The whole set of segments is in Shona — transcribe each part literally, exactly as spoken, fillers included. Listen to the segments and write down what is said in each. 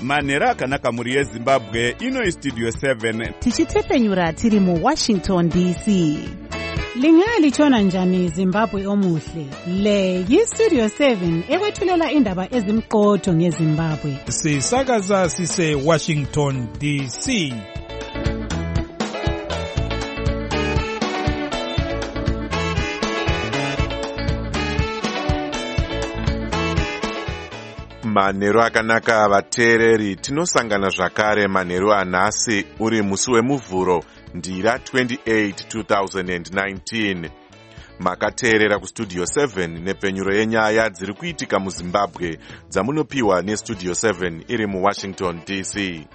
manhero akanaka mhuri yezimbabwe. Ino istudio seven tichitepenyura tiri muwashington D C. Lingalitshona njani Zimbabwe omuhle? Le yistudio seven ekwethulela indaba ezimqotho ngeZimbabwe. Sisakaza sise Washington D C. Manhero akanaka vateereri, tinosangana zvakare manhero anhasi uri musi wemuvhuro ndira twenty-eight two thousand nineteen. Makateerera kustudio seven nepenyuro yenyaya dziri kuitika muZimbabwe dzamunopiwa nestudio seven iri muWashington D C.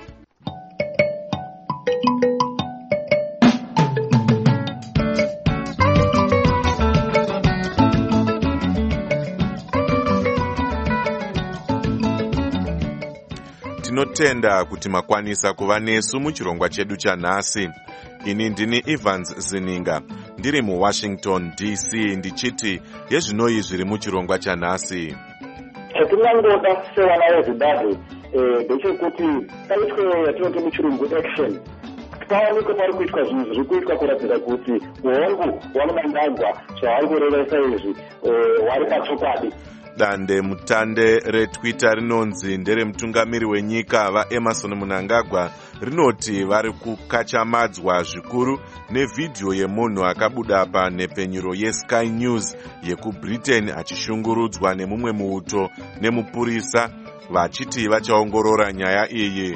Tinotenda kuti makwanisa kuva nesu muchirongwa chedu chanhasi. Ini ndini Evans Zininga, ndiri muWashington D C ndichiti yezvinoi zviri muchirongwa chanhasi. Chatinangoda sevana veZimbabwe ndechekuti paitwe yatinoti muchirungu action. Paonekwa pari kuitwa zvinhu zviri kuitwa kuratidza kuti hongu wanomandagwa zvavari kurevesa izvi wari pachokwadi. Dande mutande reTwitter rinonzi nderemutungamiri wenyika vaEmerson Mnangagwa rinoti vari kukachamadzwa zvikuru nevhidhiyo yemunhu akabuda panhepenyuro yeSky News yekuBritain achishungurudzwa nemumwe muuto nemupurisa vachiti vachaongorora nyaya iyi.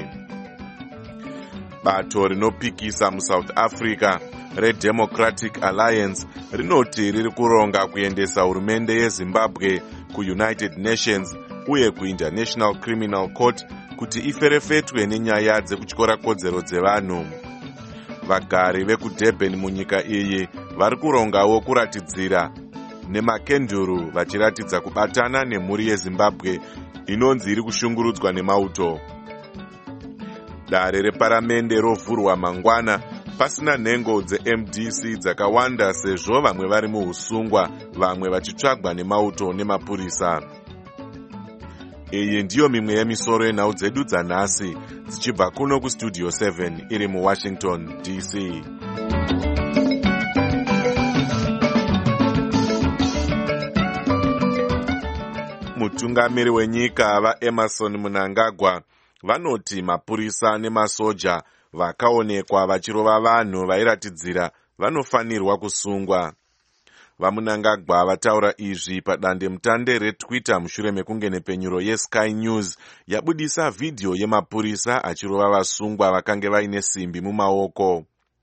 Bato rinopikisa muSouth Africa reDemocratic Alliance rinoti riri kuronga kuendesa hurumende yeZimbabwe kuUnited Nations uye kuInternational Criminal Court kuti iferefetwe nenyaya dzekutyora kodzero dzevanhu. Vagari vekuDurban munyika iyi vari kurongawo kuratidzira nemakenduru vachiratidza kubatana nemhuri yeZimbabwe inonzi iri kushungurudzwa nemauto. Dare reparamende rovhurwa mangwana pasina nhengo dzeM D C dzakawanda sezvo vamwe vari muhusungwa vamwe vachitsvagwa nemauto nemapurisa. Iyi ndiyo mimwe yemisoro yenhau dzedu dzanhasi dzichibva kuno kustudio seven iri muWashington D C. Mutungamiri wenyika vaEmerson Mnangagwa vanoti mapurisa nemasoja vakaonekwa vachirova vanhu vairatidzira vanofanirwa kusungwa. VaMnangagwa vataura izvi padande mutande reTwitter mushure mekunge nepenyuro yeSky News yabudisa vhidhiyo yemapurisa achirova vasungwa vakange vaine simbi mumaoko.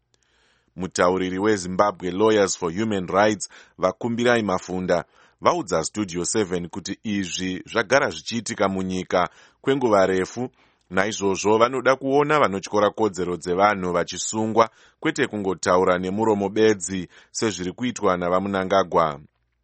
Mutauriri weZimbabwe Lawyers for Human Rights Vakumbirai Mafunda vaudza Studio seven kuti izvi zvagara zvichiitika munyika kwenguva refu. Naizvozvo vanoda kuona vanotyora kodzero dzevanhu vachisungwa kwete kungotaura nemuromo bedzi sezviri kuitwa navaMnangagwa.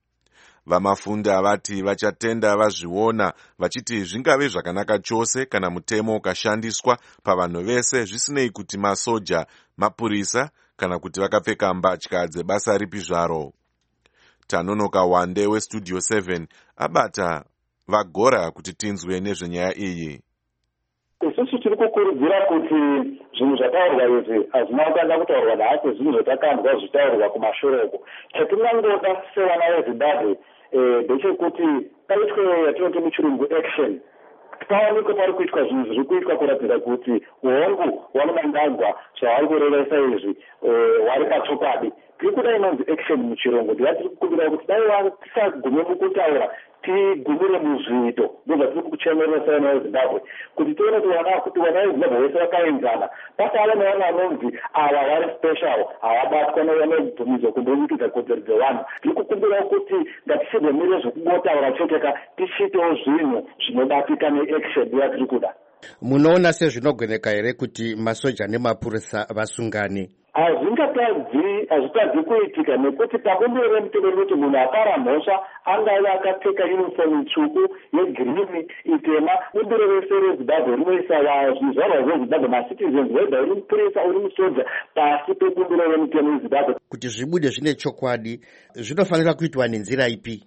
Vamafunda vati vachatenda vazviona vachiti zvingave zvakanaka chose kana mutemo ukashandiswa pavanhu vese zvisinei kuti masoja, mapurisa kana kuti vakapfeka mbatya dzebasa ripi zvaro. Tanonoka Wande weStudio seven abata vagora kuti tinzwe nezvenyaya iyi. Isusu tiri kukurudzira kuti zvinhu zvataurwa izvi hazvina kutanga kutaurwa nhasi, zvinhu zvatakambwa zvitaurwa kumashure uko. Chatingangoda sevana veZimbabwe ndechekuti paitwe yatinoti muchirungu action. Paonekwa pari kuitwa zvinhu zviri kuitwa kuratidza kuti hongu wanomandagwa zvavari kurevesa izvi wari pachokwadi. Tiri kuda inonzi action muchirungu. Ndiva tiri kukumbira kuti dai tisagume mukutaura tigumire muzviito ndozvatiri kuchemerera sevana veZimbabwe kuti tione kuti vana veZimbabwe vese vakaenzana pasava nevana vanonzi ava vari special havabatwa nevanobvumidzwa kundonikidza kodzero dzevanhu. Tiri kukumbira kuti ngatisizomire zvokungotaura choteka tichiitewo zvinhu zvinobatika neaction ndiva tiri kuda. Munoona sezvinogoneka here kuti masoja nemapurisa vasungane? Hazvingatadzi hazvitadzi kuitika nekuti pabumbiro remutemo rinoti munhu apara mhosva angave akapfeka yunifomu tsvuku yegirini itema. Bumbiro rese reZimbabwe rinoisa zvizvarwa zveZimbabwe macitizens whether uri mupurisa uri musoja pasi pebumbiro remutemo weZimbabwe. Kuti zvibude zvine chokwadi zvinofanira kuitwa nenzira ipi?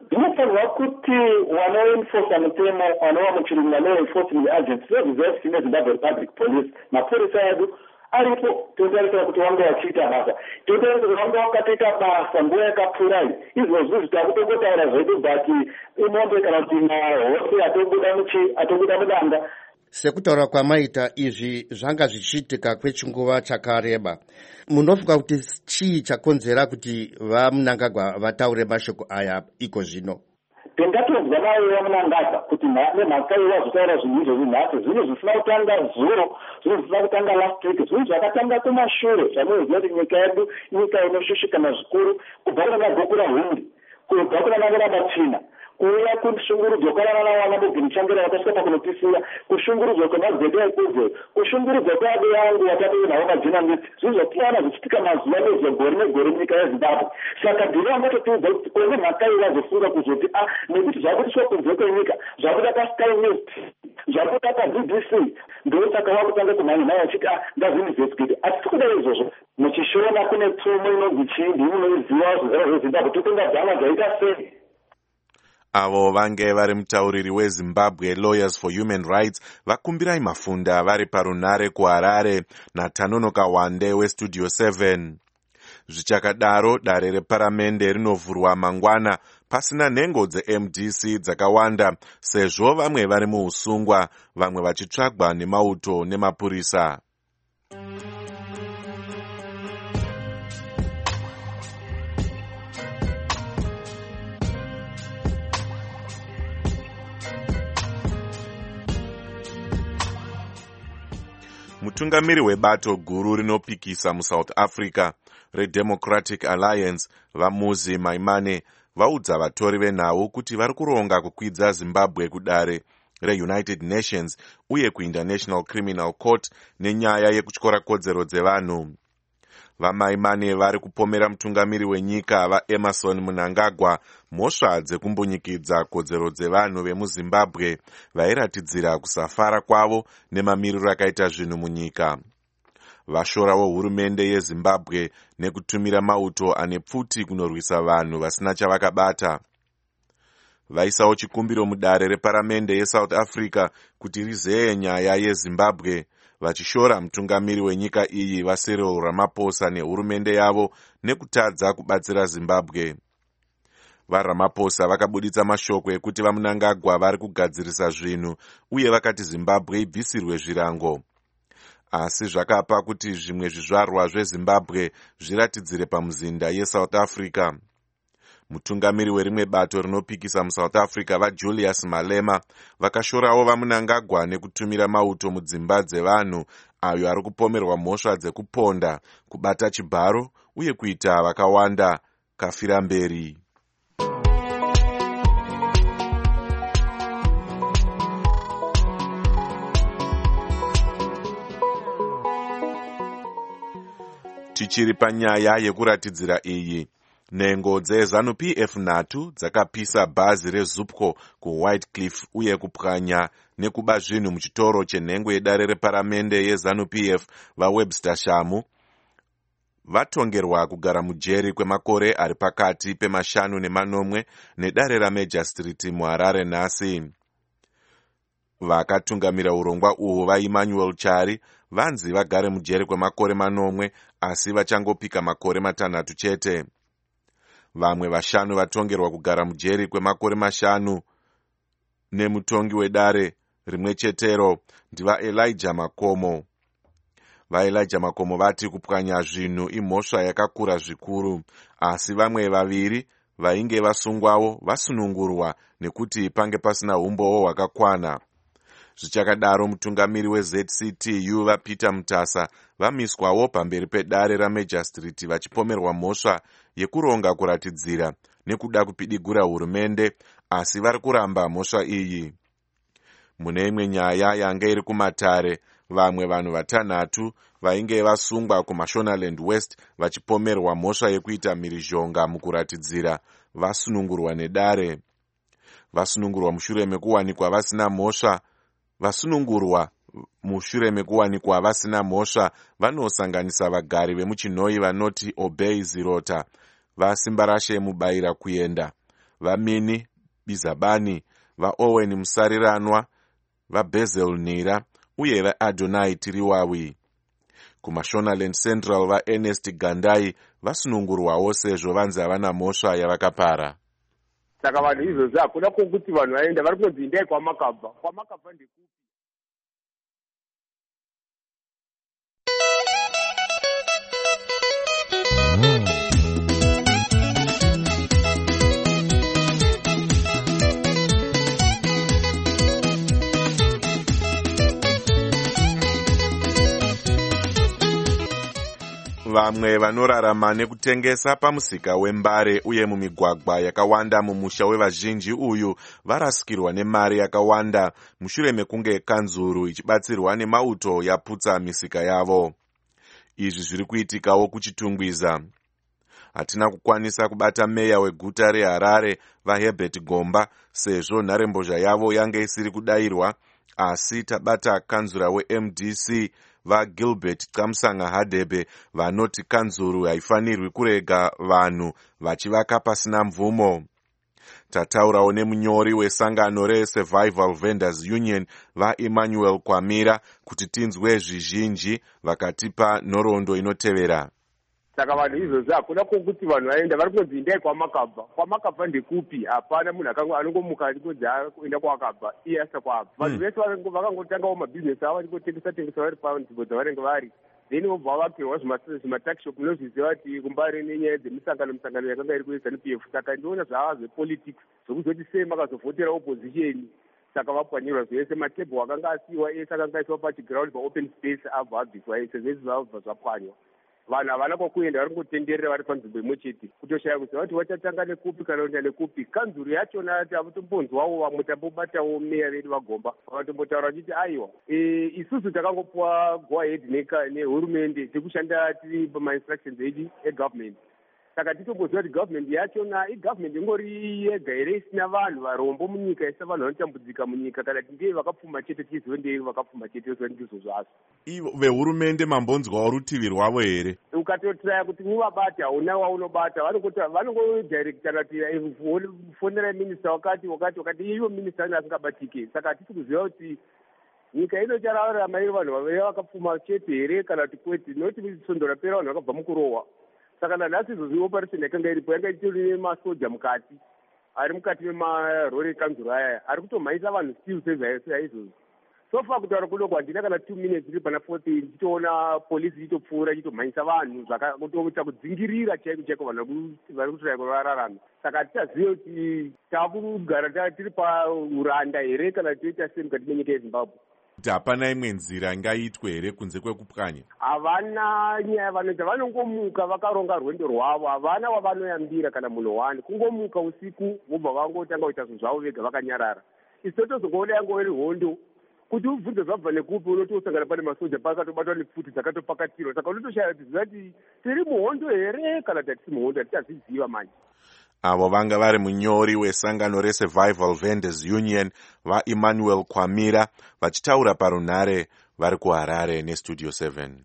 dzinofanirwa kuti wanoenforsa mutemo wanova muchirungu law enforcement agents zveziziva kuti nezimbabwe republic police mapurisa edu aripo totarisira kuti wanga wachiita basa totarisira kuti wanga wakatoita basa nguva yakapfurai izvozvo zvitakutongotaura zvedu but imombe kana kuti mahose atobuda muchi atobuda mudanga. Sekutaura kwamaita izvi zvanga zvichiitika kwechinguva chakareba, munofunga kuti chii chakonzera kuti vaMnangagwa vataure mashoko aya iko zvino? Tingatonzwa naye vaMnangagwa kuti nemhaka ivazotaura zvinhu izvozvi nhasi zvinhu zvisina kutanga zuro, zvinhu zvisina kutanga last week, zvinhu zvakatanga kumashure zvanoziva kuti nyika yedu nyika inoshushikana zvikuru kubva kuna Gokura Hundi, kubva kuna Nangona kuuya kushungurudzwa kwarana wana mubhinichangira wakasvika pakunopisira kushungurudzwa kwemazete ekudze kushungurudzwa kwade yangu watatoinawo majinamiti zvinhu zvatiwana zvichiitika mazuva nezuva gore negore munyika yeZimbabwe. Saka dhiri angatotiudza kuti kone mhaka iyi vazofunga kuzoti a nekuti zvakutiswa kunze kwenyika zvakuda paSky News zvakuda paB B C ndosaka vakutanga kumhanya vachiti a ngazvinivhestigate asi tikuda izvozvo muchishona kune pfumo inonzi chindi unoiziva zvizara zveZimbabwe totenga dzama dzaita sei. Avo vange vari mutauriri weZimbabwe Lawyers for Human Rights vakumbirai Mafunda vari parunare kuHarare naTanonoka Wande weStudio seven. Zvichakadaro dare reparamende rinovhurwa mangwana pasina nhengo dzeM D C dzakawanda sezvo vamwe vari muusungwa vamwe vachitsvagwa nemauto nemapurisa. Mutungamiri webato guru rinopikisa muSouth Africa reDemocratic Alliance Vamuzi Maimane vaudza vatori venhau kuti vari kuronga kukwidza Zimbabwe kudare reUnited Nations uye kuInternational Criminal Court nenyaya yekutyora kodzero dzevanhu. VaMaimane vari kupomera mutungamiri wenyika vaEmerson Mnangagwa mhosva dzekumbonyikidza kodzero dzevanhu vemuZimbabwe vairatidzira kusafara kwavo nemamiriro akaita zvinhu munyika. Vashorawo hurumende yeZimbabwe nekutumira mauto ane pfuti kunorwisa vanhu vasina chavakabata. Vaisawo chikumbiro mudare reparamende yeSouth Africa kuti rizeye nyaya yeZimbabwe vachishora mutungamiri wenyika iyi vaCyril Ramaphosa nehurumende yavo nekutadza kubatsira Zimbabwe. VaRamaphosa vakabuditsa mashoko ekuti vaMnangagwa vari kugadzirisa zvinhu uye vakati Zimbabwe ibvisirwe zvirango. Asi zvakapa kuti zvimwe zvizvarwa zveZimbabwe zviratidzire pamuzinda yeSouth Africa. Mutungamiri werimwe bato rinopikisa muSouth Africa vaJulius Malema vakashorawo vaMnangagwa nekutumira mauto mudzimba dzevanhu ayo ari kupomerwa mhosva dzekuponda, kubata chibharo uye kuita vakawanda kafira mberi. Tichiri panyaya yekuratidzira iyi, nhengo dzeZANU P F nhatu dzakapisa bhazi reZupco kuWhite Cliff uye kupwanya nekuba zvinhu muchitoro chenhengo yedare reparamende yeZANU P F vaWebster Shamu vatongerwa kugara mujeri kwemakore ari pakati pemashanu nemanomwe nedare raMajor Street muHarare nhasi. Vakatungamira urongwa uhwu vaEmmanuel Chari vanzi vagare mujeri kwemakore manomwe asi vachangopika makore matanhatu chete. Vamwe vashanu vatongerwa kugara mujeri kwemakore mashanu nemutongi wedare rimwe chetero ndivaElijah Makomo. VaElijah Makomo vati kupwanya zvinhu imhosva yakakura zvikuru, asi vamwe vaviri vainge vasungwawo vasunungurwa nekuti pange pasina umbowo hwakakwana. Zvichakadaro mutungamiri weZ C T U vaPeter Mutasa vamiswawo pamberi pedare raMajor Street vachipomerwa mhosva yekuronga kuratidzira nekuda kupidigura hurumende, asi vari kuramba mhosva iyi. Mune imwe nyaya yanga iri kumatare, vamwe vanhu vatanhatu vainge vasungwa kuMashonaland West vachipomerwa mhosva yekuita mhirizhonga mukuratidzira vasunungurwa nedare. Vasunungurwa mushure mekuwanikwa vasina mhosva Vasunungurwa mushure mekuwanikwa vasina mhosva vanosanganisa vagari vemuchinhoi vanoti Obey Zirota, vaSimbarashe Mubaira Kuenda, vaMini Bizabani, vaOwen Musariranwa, vaBezel Nira uye vaAdonai Tiriwawi. KumaShonaland Central vaErnest Gandai vasunungurwawo sezvo vanzi havana mhosva yavakapara. Saka vanhu izvozvo hakuna kwokuti vanhu vaenda vari kunzi endai kwamakabva. Kwamakabva ndekupi? Vamwe vanorarama nekutengesa pamusika wembare uye mumigwagwa yakawanda mumusha wevazhinji uyu varasikirwa nemari yakawanda mushure mekunge kanzuru ichibatsirwa nemauto yaputsa misika yavo. Izvi zviri kuitikawo kuchitungwiza. Hatina kukwanisa kubata meya weguta reHarare vaHerbert Gomba sezvo nharembozha yavo yange isiri kudayirwa, asi tabata kanzura weM D C vaGilbert Kamsanga Hadebe vanoti kanzuru haifanirwi kurega vanhu vachivaka pasina mvumo. Tataurawo nemunyori wesangano reSurvival Vendors Union vaEmmanuel Kwamira kuti tinzwe zvizhinji vakatipa nhoroondo inotevera. Saka vanhu izvozvo hakuna kwokuti vanhu vaenda vari kunzi endai kwamakabva. Kwamakabva ndekupi? Hapana munhu anongomuka achikuudza kuenda kwakabva iye asina kwabva. Vanhu vese vakangotangawo mabhizinesi avo vachingotengesa tengesa vari panzvimbo dzavanenge vari. Then vobva vakirwa zvimatakishop munozviziva kuti kumbari nenyaya dzemisangano misangano yakanga iri kuZanu P F. Saka ndiona zvava zvepolitics zvokuzoti sei makazovhotera opposition. Saka vapwanyirwa zvese matebho akanga asiyiwa ese akanga aiswa pachiground paopen space abva abviswa ese zvese zvabva zvapwanywa. Vanhu havana kwakuenda vari kungotenderera vari panzvimbo imwe chete kutoshaya kuziva kuti vachatanga nekupi kana kuenda nekupi. Kanzuru yachona havatombonzwawo vamwe tambobatawo meya vedu vaGomba vakatombotaura vachiti aiwa isusu takangopiwa go ahead nehurumende tekushanda tiri pamainstructions edu egovernment. Saka titomboziva kuti government yachona igovernment ingori yega here isina vanhu varombo munyika, isina vanhu vanotambudzika munyika, kana kuti ndeye vakapfuma chete tichiziva ndeye vakapfuma chete yoziva ndizvo zvazvo. Ivo vehurumende mambonzwawo rutivi rwavo here? Ukatotraya kuti muvabata hauna waunobata vanongodhairekta kuti fonera minista wakati wakati wakati ivo minista ane asingabatike. Saka hatisi kuziva kuti nyika ino chararama iro vanhu vave vakapfuma chete here kana kuti kwete, nokuti svondo rapera vanhu vakabva mukurohwa. Saka nanhasi izvozvi operation yakanga iripo yanga itori nemasoja mukati ari mukati memarori ekanzuru aya ari kutomhanyisa vanhu still seizvozvi. So far kutaura kudoko handina kana two minutes iri pana fourteen tichitoona polisi ichitopfuura ichitomhanyisa vanhu kutoita kudzingirira chaiko chaiko vanhu vari kutoraya kurarama. Saka hatichazive kuti taakugara tiri pauranda here kana toita sei mukati menyika yeZimbabwe. Kuti hapana imwe nzira ingaitwe here kunze kwekupwanya? Havana nyaya vanoita, vanongomuka vakaronga rwendo rwavo, havana wavanoyambira kana munhu wani, kungomuka usiku vobva vangotanga kuita zvinhu zvavo vega vakanyarara. Isi totozongoona yango iri hondo kuti ubvunze zvabva nekupi unotosangana pane masoja pakatobatwa nepfuti dzakatopakatirwa. Saka unotoshaya kuziva kuti tiri muhondo here kana kuti hatisi muhondo, hatichaziziva manje. Avo vanga vari munyori wesangano reSurvival Vendors Union vaEmmanuel Kwamira vachitaura parunhare vari kuHarare neStudio seven.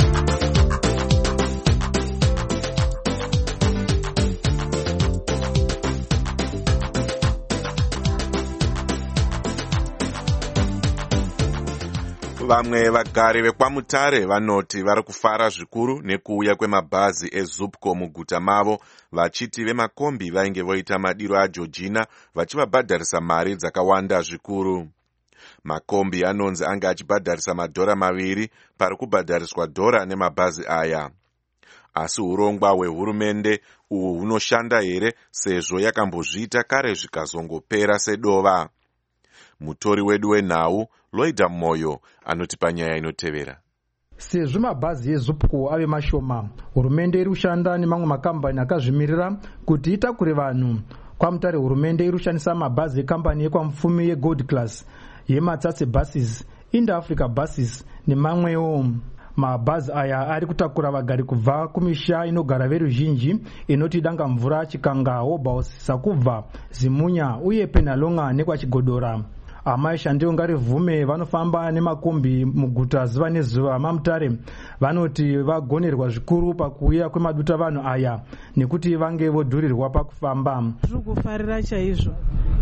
Vamwe vagari vekwaMutare vanoti vari kufara zvikuru nekuuya kwemabhazi eZupco muguta mavo, vachiti vemakombi vainge voita madiro aJoργina vachivabhadharisa mari dzakawanda zvikuru. Makombi anonzi anga achibhadharisa madhora maviri pari kubhadhariswa dhora nemabhazi aya. Asi urongwa hwehurumende uhu hunoshanda here sezvo yakambozviita kare zvikazongopera sedova? Mutori wedu wenhau Loida Moyo anotipa nyaya inotevera. Sezvo mabhazi eZupco ave mashoma, hurumende iri kushanda nemamwe makambani akazvimirira kuti itakure vanhu. KwaMutare hurumende iri kushandisa mabhazi ekambani yekwamupfumi yeGold Class, yeMatsatse Buses, Indo Africa Buses nemamwewo. Mabhazi aya ari kutakura vagari kubva kumisha inogara veruzhinji inoti Danga Mvura, Chikanga, Hobaus, Sakubva, Zimunya uye Penalonga nekwaChigodora. amai Shandiyo Ngarivhume vanofamba nemakombi muguta zuva nezuva maMutare vanoti vagonerwa zvikuru pakuuya kwemaduta vanhu aya nekuti vange vodhurirwa pakufamba. Zviri kufarira chaizvo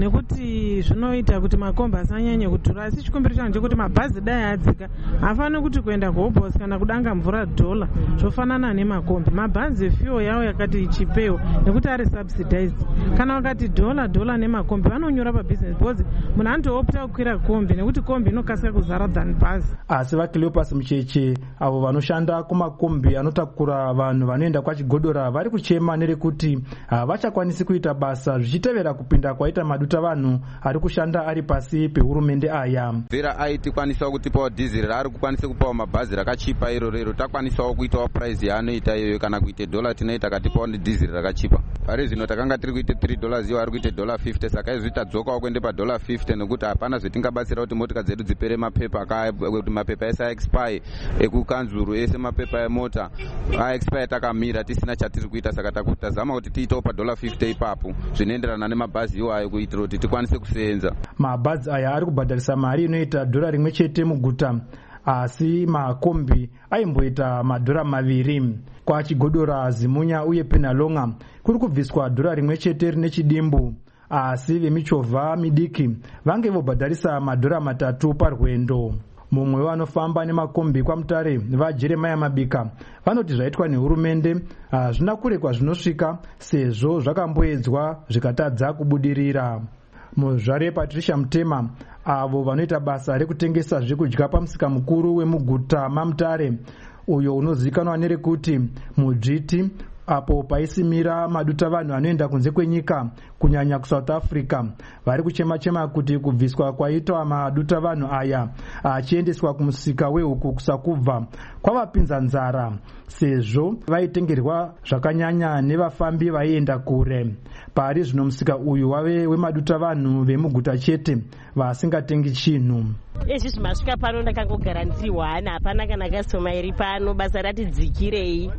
nekuti zvinoita kuti makombi asanyanye kudhura, asi chikumbiro changu chekuti mabhazi dai adzika hafani kuti kuenda kuHobhosi kana kudanga mvura dhola zvofanana nemakombi. Mabhazi fuel yawo yakati chipewo nekuti ari subsidized. Kana wakati dhola dhola nemakombi vanonyora pabusiness because munhu anotoopta kukwira kombi nekuti kombi inokasika kuzara than bhazi. Asi vaCleopas Mucheche avo vanoshanda kumakombi anotakura vanhu vanoenda kwaChigodora vari kuchema nerekuti havachakwanisi kuita basa zvichitevera kupinda kwaita maduta vanhu ari kushanda ari pasi pehurumende aya. Vera aitikwanisa kutipawo dhiziri raari kukwanisa kupawo mabhazi rakachipa iro rero takwanisawo kuitawo price yaanoita iyoyo, kana kuita dhola tinoita katipawo nedhiziri rakachipa. Pari zvino takanga tiri kuita three dollars iyo ari kuita dollar fifty, saka izvi tadzokawo kuende pa dollar fifty nekuti hapana zvetingabatsira kuti motika dzedu dzipere mapepa kuti mapepa ese aexpire ekukanzuru ese mapepa emota aexpire takamira tisina chatiri kuita, saka takutazama kuti tiitawo pa dollar fifty ipapo zvinoenderana nemabhazi iwayo kuitira kuti tikwanise kusenza. Mabhazi aya ari kubhadharisa mari inoita dhora rimwe chete muguta, asi makombi aimboita madhora maviri. KwaChigodora, Zimunya uye Penalonga kuri kubviswa dhora rimwe chete rine chidimbu, asi vemichovha midiki vange vobhadharisa madhora matatu parwendo. Mumwe vanofamba nemakombi kwaMutare vaJeremia Mabika vanoti zvaitwa nehurumende hazvina kurekwa zvinosvika sezvo zvakamboedzwa zvikatadza kubudirira. Muzvare Patricia Mutema avo vanoita basa rekutengesa zvekudya pamusika mukuru wemuguta maMutare uyo unozivikanwa nerekuti Mujiti, apo paisimira maduta vanhu anoenda kunze kwenyika kunyanya kuSouth Africa, vari kuchema-chema kuti kubviswa kwaitwa maduta vanhu aya achiendeswa kumusika wehuku kusakubva kwavapinza nzara sezvo vaitengerwa zvakanyanya nevafambi vaienda kure. Pari zvino musika uyu wave wemaduta vanhu vemuguta chete vasingatengi chinhu. Izvi zvimasvika pano ndakangogara ndiri wana, hapana kana kasoma iri pano, basa ratidzikirei.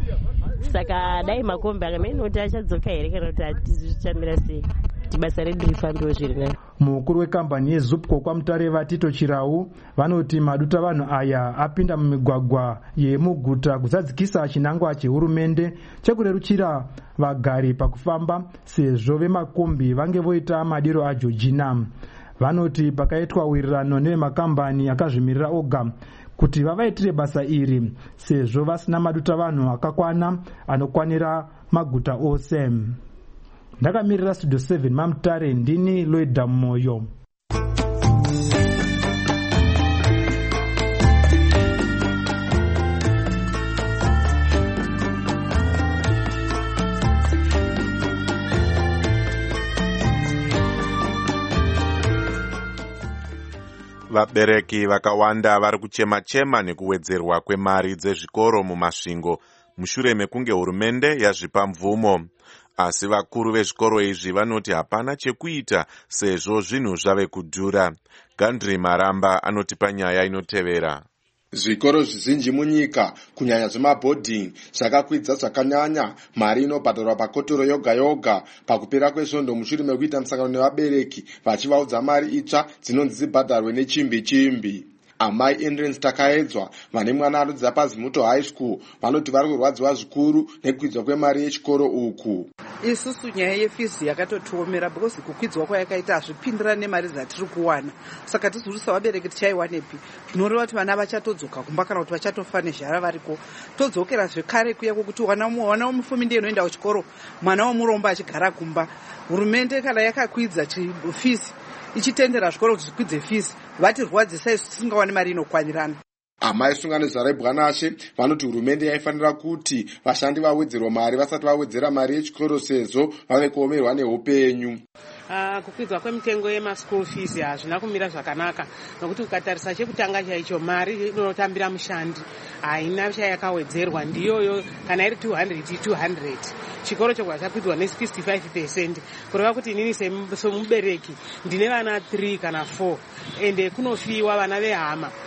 Saka dai makombi akamene achadzoka here kana kuti atizvichamira sei, basa redu rifambiwo zviri nayo. Mukuru wekambani yeZupco kwaMutare Vatito Chirau vanoti maduta vanhu aya apinda mumigwagwa yemuguta kuzadzikisa chinangwa chehurumende chekureruchira vagari pakufamba sezvo vemakombi vange voita madiro aJorgina. Vanoti pakaitwa wirirano nevemakambani akazvimirira oga kuti vavaitire basa iri sezvo vasina maduta vanhu akakwana anokwanira maguta ose. Ndakamirira Studio seven maMutare, ndini Loida Moyo. Vabereki vakawanda vari kuchema-chema nekuwedzerwa kwemari dzezvikoro mumasvingo mushure mekunge hurumende yazvipa mvumo. Asi vakuru vezvikoro izvi vanoti hapana chekuita sezvo zvinhu zvave kudhura. Gandri Maramba anotipa nyaya inotevera. Zvikoro zvizhinji munyika kunyanya zvemabhodhingi zvakakwidza zvakanyanya mari inobhadharwa pakotoro yoga yoga pakupera kwesvondo mushure mekuita musangano nevabereki vachivaudza mari itsva dzinonzi dzibhadharwe nechimbi chimbi. Amai Endrance Takaedzwa vane mwana anodzidza paZimuto High School vanoti vari kurwadziwa zvikuru nekukwidzwa kwemari yechikoro uku. Isusu nyaya yefizi yakatotiomera because kukwidzwa kwayakaita hazvipindirane nemari dzatiri kuwana, saka tizurisa vabereki tichaiwanepi. Tinoreva kuti vana vachatodzoka kumba kana kuti vachatofa nezhara variko. Todzokera zvekare kuya kwokuti wana womufumi ndiye unoenda kuchikoro, mwana womurombo achigara kumba. Hurumende kana yakakwidza fizi ichitendera zvikoro kuti zvikwidze fizi, vatirwadzisa isu tisingawani mari inokwanirana. Amai sungano zarebwanashe vanoti hurumende yaifanira kuti vashandi vawedzerwa mari vasati vawedzera mari yechikoro sezvo vave kuomerwa neupenyu. Uh, kukwidzwa kwemitengo yemaschool fees hazvina kumira zvakanaka nokuti ukatarisa chekutanga chaicho mari inotambira mushandi haina chayakawedzerwa, ndiyoyo kana iri two hundred two hundred chikoro chogwa chakwidzwa ne-sixty-five percent kureva kuti inini semubereki ndine vana three kana four ende kunofiwa vana vehama.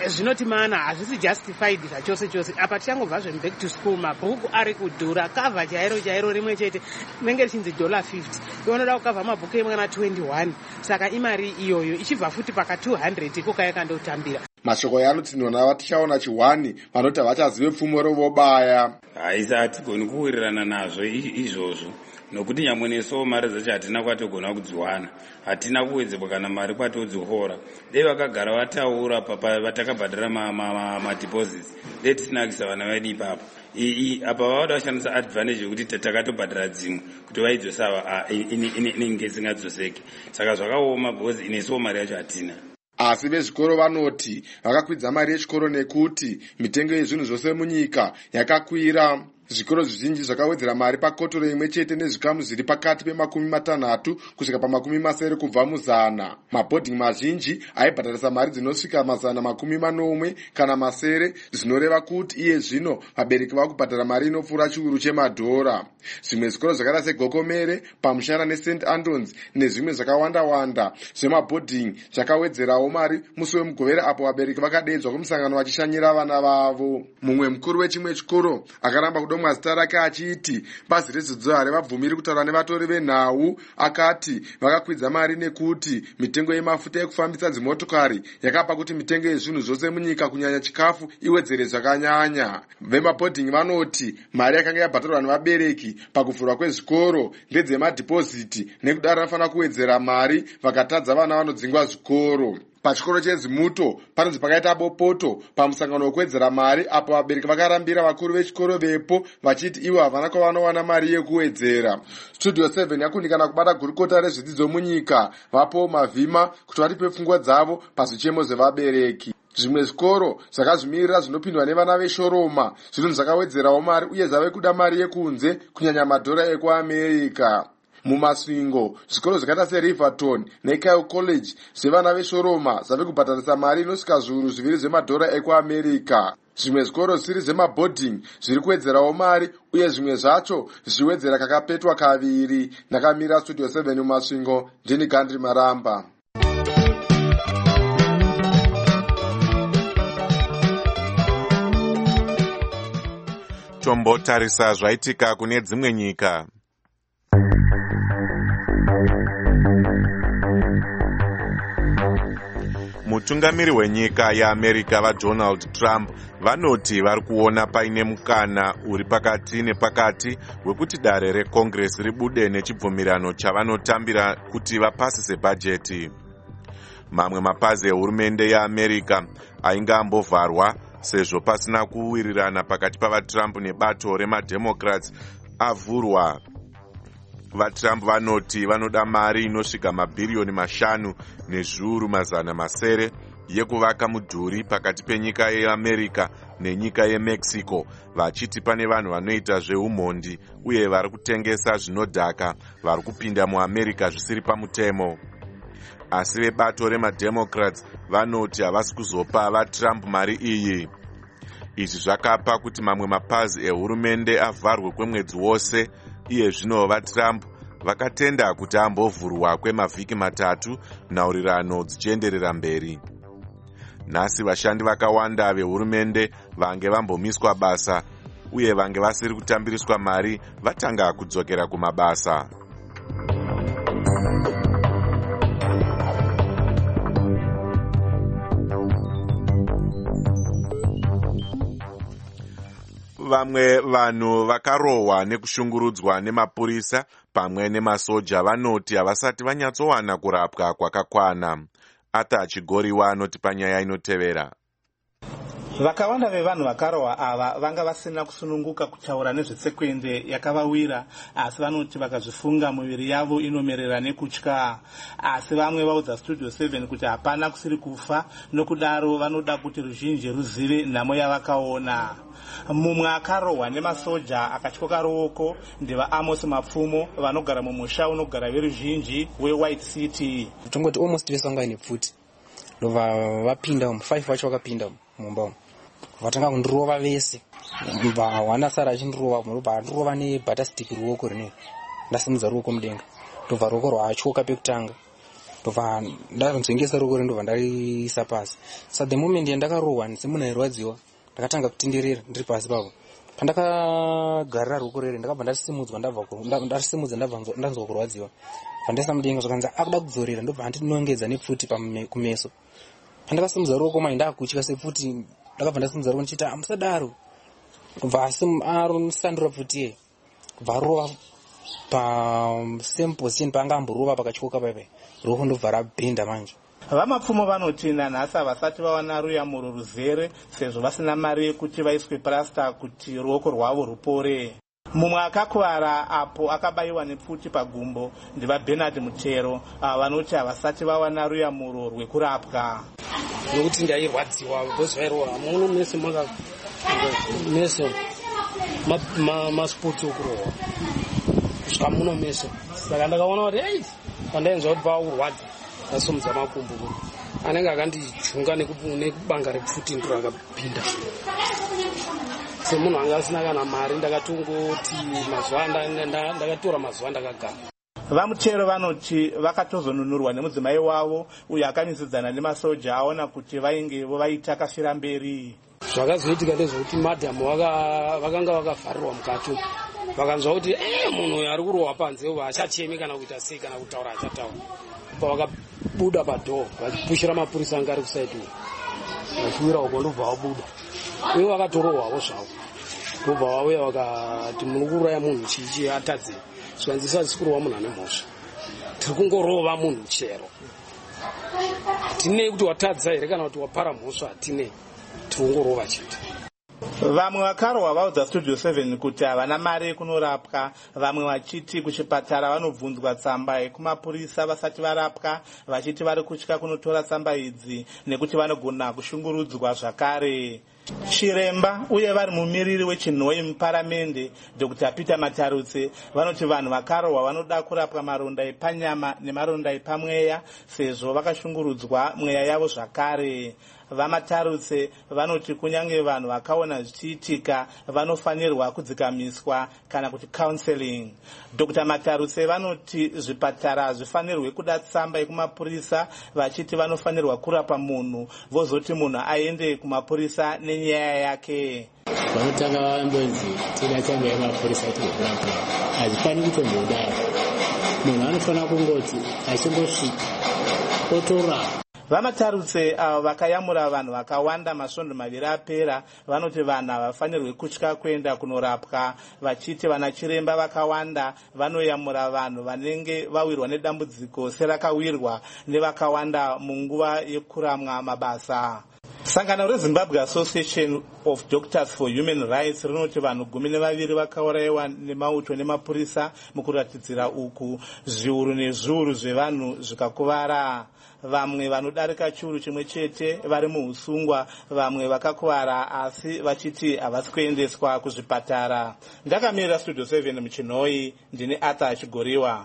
zvinoti mana hazvisi justified zvachose chose. Apa tichangobva zveback to school mabhuku ari kudhura, kavha chairo chairo rimwe chete rinenge richinzi dollar fifty, inoda kukavha mabhuku emwana twenty-one. Saka imari iyoyo ichibva futi paka two hundred iko kayakandotambira. mashoko yaanotsinwa navatichaona chiwani vanoti havachazive pfumo rovobaya. haisi hatigoni kuwirirana nazvo izvozvo nokuti nyamwe nesuwo mari dzacho hatina kwatogona kudziwana, hatina kuwedzerwa kana mari kwatodzihora. dei vakagara vataura vatakabhadhara madeposits, dei tisinakisa vana vedu ipapo. apa vavada kushandisa advantage yekuti takatobhadhara dzimwe kuti vaidzosava inenge isingadzoseki. Saka zvakaoma because inesuwo mari yacho hatina. Asi vezvikoro vanoti vakakwidza mari yechikoro nekuti mitengo yezvinhu zvose munyika yakakwira. Zvikoro zvizhinji zvakawedzera mari pakotoro imwe chete nezvikamu zviri pakati pemakumi matanhatu kusvika pamakumi masere kubva muzana. Mabhodhingi mazhinji aibhadharisa mari dzinosvika mazana makumi manomwe kana masere, zvinoreva kuti iye zvino vabereki vakubhadhara mari inopfuura chiuru chemadhora. Zvimwe zvikoro zvakaita seGokomere, Pamushana neSt Andrews nezvimwe zvakawanda-wanda zvemabhodhingi zvakawedzerawo mari musi wemugovere apo vabereki vakadedzwa kumusangano vachishanyira vana vavo. Mumwe mukuru wechimwe chikoro akaramba kudomwa zita rake achiti bazi redzidzo harivabvumiri kutaura nevatori venhau. Akati vakakwidza mari nekuti mitengo yemafuta ekufambisa dzimotokari yakapa kuti mitengo yezvinhu zvose munyika kunyanya chikafu iwedzere zvakanyanya. Vemabhodhingi vanoti mari yakanga yabhadharwa nevabereki pakuvhurwa kwezvikoro ndedzemadhipoziti, nekudaro vanofanira kuwedzera mari vakatadza vana vanodzingwa zvikoro. Pachikoro cheZimuto panonzi pakaita bopoto pamusangano wekuwedzera mari apo vabereki vakarambira vakuru vechikoro vepo vachiti ivo havana kwavanowana mari yekuwedzera. Studio seven yakundikana kubata gurukota rezvidzidzo munyika vapo mavhima kuti vatipe pfungwa dzavo pazvichemo zvevabereki. Zvimwe zvikoro zvakazvimirira zvinopindwa nevana veshoroma zvinhu zvakawedzerawo mari uye zvave kuda mari yekunze kunyanya madhora ekuAmerika. Mumasvingo zvikoro zvakaita seRiverton neKyle College zvevana veshoroma zvave kubhadharisa mari inosvika zviuru zviviri zvemadhora ekuAmerika. Zvimwe zvikoro zvisiri zvemabhodhingi zviri kuwedzerawo mari uye zvimwe zvacho zvichiwedzera kakapetwa kaviri. Ndakamira Studio seven mumasvingo, ndini Gandri Maramba. Tombotarisa zvaitika kune dzimwe nyika. Mutungamiri wenyika yeAmerika vaDonald Trump vanoti vari kuona paine mukana uri pakati nepakati wekuti dare reCongress ribude nechibvumirano chavanotambira kuti vapasise bhajeti. Mamwe mapazi ehurumende yeAmerika ainge ambovharwa sezvo pasina kuwirirana pakati pavaTrump nebato remademocrats avhurwa. VaTrump vanoti vanoda mari inosvika mabhiriyoni mashanu nezviuru mazana masere yekuvaka mudhuri pakati penyika yeAmerika nenyika yeMexico, vachiti pane vanhu vanoita zveumhondi uye vari kutengesa zvinodhaka vari kupinda muAmerika zvisiri pamutemo. Asi vebato remademocrats vanoti havasi kuzopa vaTrump mari iyi. Izvi zvakapa kuti mamwe mapazi ehurumende avharwe kwemwedzi wose. Iye zvino vaTrump vakatenda kuti ambovhurwa kwemavhiki matatu nhaurirano dzichienderera mberi. Nhasi vashandi vakawanda vehurumende vange vambomiswa basa uye vange vasiri kutambiriswa mari vatanga kudzokera kumabasa. Vamwe vanhu vakarohwa nekushungurudzwa nemapurisa pamwe nemasoja vanoti havasati vanyatsowana kurapwa kwakakwana. Ata Chigoriwa anoti panyaya inotevera. Vakawanda vevanhu vakarohwa ava vanga vasina kusununguka kutaura nezvetsekwende yakavawira, asi vanoti vakazvifunga muviri yavo inomerera nekutya. Asi vamwe vaudza Studio seven kuti hapana kusiri kufa, nokudaro vanoda kuti ruzhinji ruzive nhamo yavakaona. Mumwe akarohwa nemasoja akatyoka ruoko ndeva Amos Mapfumo vanogara mumusha unogara veruzhinji weWhite City. Tongoti almost vese vanga ine pfuti ndova vapinda umu, five vacho vakapinda mumba umu, vatanga kundirova vese, vana sara achindirova munobva andirova nebhata stick ruoko rine ndasimudza ruoko mudenga, ndobva ruoko rwatyoka pekutanga ndobva ndanzvengesa ruoko rendo ndobva ndariisa pasi. So the moment yandakarohwa semuna irwadziwa ndakatanga kutenderera ndiri pasi papo. Pandakagarira ruoko rere ndakabva ndasimudzwa ndabva ndasimudza ndabva ndanzwa kurwadziwa. Pandasa mudenga zvakanzi akuda kudzorera ndobva ndinongedza nepfuti kumeso. Pandakasimudza ruoko mai ndakutya sepfuti ndakabva ndasimudza ruoko ndichiti amusadaro. Kubva arunosandura pfuti ye kubva rova pa same position panga amborova pakatyoka paipai ruoko ndobva rabhenda manje. Vamapfumo vanoti nanhasi havasati vawana ruyamuro ruzere sezvo vasina mari yekuti vaiswe plasta kuti ruoko rwavo rupore. Mumwe akakuvara apo akabayiwa nepfuti pagumbo ndivaBernard Mutero vanoti havasati vawana ruyamuro rwekurapwa. Nokuti ndairwadziwa bhozi vairohwa muno mese maka mese masipotsi okurohwa kusvika muno mese. Saka ndakaona kuti ei pandainzwa kuti pakurwadza ndasomudza makumbo anenge akandijunga nekubanga repfuti ndiro akapinda. Semunhu anga asina kana mari ndakatongoti mazuva ndakatora mazuva ndakagara. Vamutero vanoti vakatozonunurwa nemudzimai wavo uyo akanyisidzana nemasoja aona kuti vaingevo vaita kafira mberi. Zvakazoitika ndezvokuti madhamu vakanga vakavharirwa mukati vakanzwa kuti eh munhu uyu ari kurohwa panze achachemi kana kuita sei kana kutaura achataura. Pavakabuda padhoo vachipushira mapurisa anga ari kusaidi vachiwira uko ndobva vabuda uye vakatorohwawo zvavo ndobva vauya vakati muri kuuraya munhu chichi atadze zvanzisa hatisi kurohwa munhu ane mhosva tiri kungorova munhu chero hatinei kuti watadza here kana kuti wapara mhosva hatinei tiri kungorova chete. Vamwe vakarohwa vaudza Studio seven kuti havana mari yekunorapwa, vamwe vachiti kuchipatara vanobvunzwa tsamba yekumapurisa vasati varapwa, vachiti vari kutya kunotora tsamba idzi nekuti vanogona kushungurudzwa zvakare. Chiremba uye vari mumiriri wechinhoi muparamende Doctor Peter Matarutse vanoti vanhu vakarohwa vanoda kurapwa maronda epanyama nemaronda epamweya sezvo vakashungurudzwa mweya yavo zvakare. Vamatarutse vanoti kunyange vanhu vakaona zvichiitika vanofanirwa kudzikamiswa kana kuti counseling. Doctor Matarutse vanoti zvipatara hazvifanirwe kuda tsamba yekumapurisa vachiti vanofanirwa kurapa munhu vozoti munhu aende kumapurisa nenyaya yake. Vanotanga vambonzi tida tsamba yemapurisa tikurapwa hazvifani kutombodaro munhu anofanira kungoti achingosvika otorapwa. Vamatarutse avo vakayamura vanhu vakawanda masvondo maviri apera vanoti vanhu havafanirwi kutya kuenda kunorapwa vachiti vana chiremba vakawanda vanoyamura vanhu vanenge vawirwa nedambudziko serakawirwa nevakawanda munguva yekuramwa mabasa. Sangano reZimbabwe Association of Doctors for Human Rights rinoti vanhu gumi nevaviri vakaurayiwa nemauto nemapurisa mukuratidzira uku zviuru nezviuru zvevanhu zvikakuvara. Vamwe vanodarika chiuru chimwe chete vari muusungwa, vamwe vakakuvara asi vachiti havasi kuendeswa kuzvipatara. Ndakamirira Studio seven muchinhoi, ndini Arthur Chigoriwa.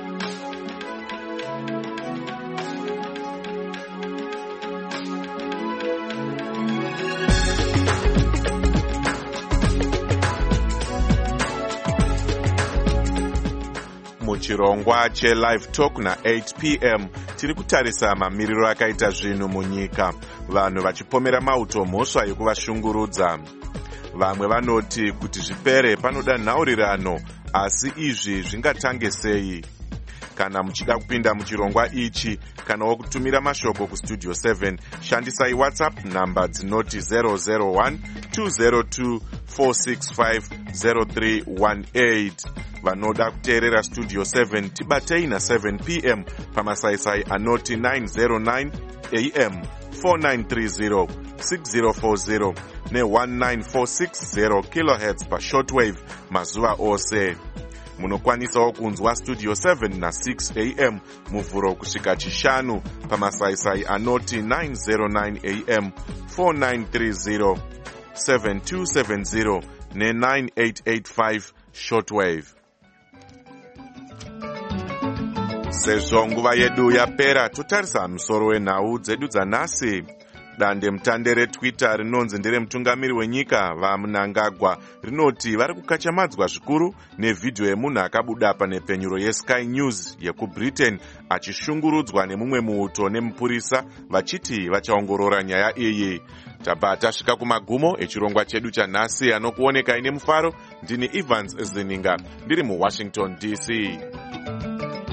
Muchirongwa che-Live Talk na eight p m tiri kutarisa mamiriro akaita zvinhu munyika, vanhu vachipomera mauto mhosva yekuvashungurudza. Vamwe vanoti kuti zvipere panoda nhaurirano, asi izvi zvingatange sei? Kana muchida kupinda muchirongwa ichi kana wokutumira mashoko kustudio seven, shandisai WhatsApp namba dzinoti zero zero one two zero two four six five zero three one eight. Vanoda kuteerera Studio seven tibatei na seven p m pamasaisai anoti nine zero nine a m four nine three zero six zero four zero ne one nine four six zero kilohertz pa shortwave mazuva ose. Munokwanisawo kunzwa Studio seven na six a m muvhuro kusvika chishanu pamasaisai anoti nine zero nine a m four nine three zero seven two seven zero ne nine eight eight five shortwave. Sezvo nguva yedu yapera, totarisa musoro wenhau dzedu dzanhasi. dande mutande retwitter rinonzi nderemutungamiri wenyika vaMnangagwa rinoti vari kukachamadzwa zvikuru nevhidhiyo yemunhu akabuda panhepfenyuro yeSky News yekubritain achishungurudzwa nemumwe muuto nemupurisa vachiti vachaongorora nyaya iyi. Tabva tasvika kumagumo echirongwa chedu chanhasi anokuonekai nemufaro. Ndini Evans Zininga ndiri muWashington D C.